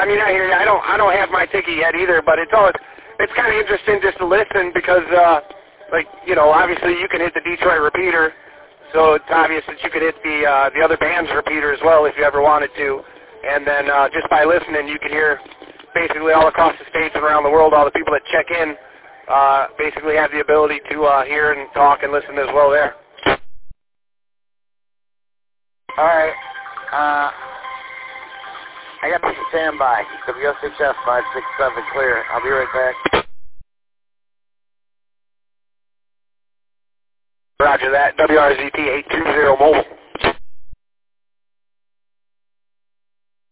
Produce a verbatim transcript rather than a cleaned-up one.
I mean, I hear you. I don't, I don't have my ticket yet either, but it's always, it's kind of interesting just to listen because, uh, like, you know, obviously you can hit the Detroit repeater, so it's obvious that you could hit the uh, the other band's repeater as well if you ever wanted to. And then uh, just by listening, you can hear basically all across the states and around the world, all the people that check in uh, basically have the ability to uh, hear and talk and listen as well there. All right. Uh, I got to stand by. W S H S five six seven clear. I'll be right back. Roger that. W R Z T eight two zero mobile.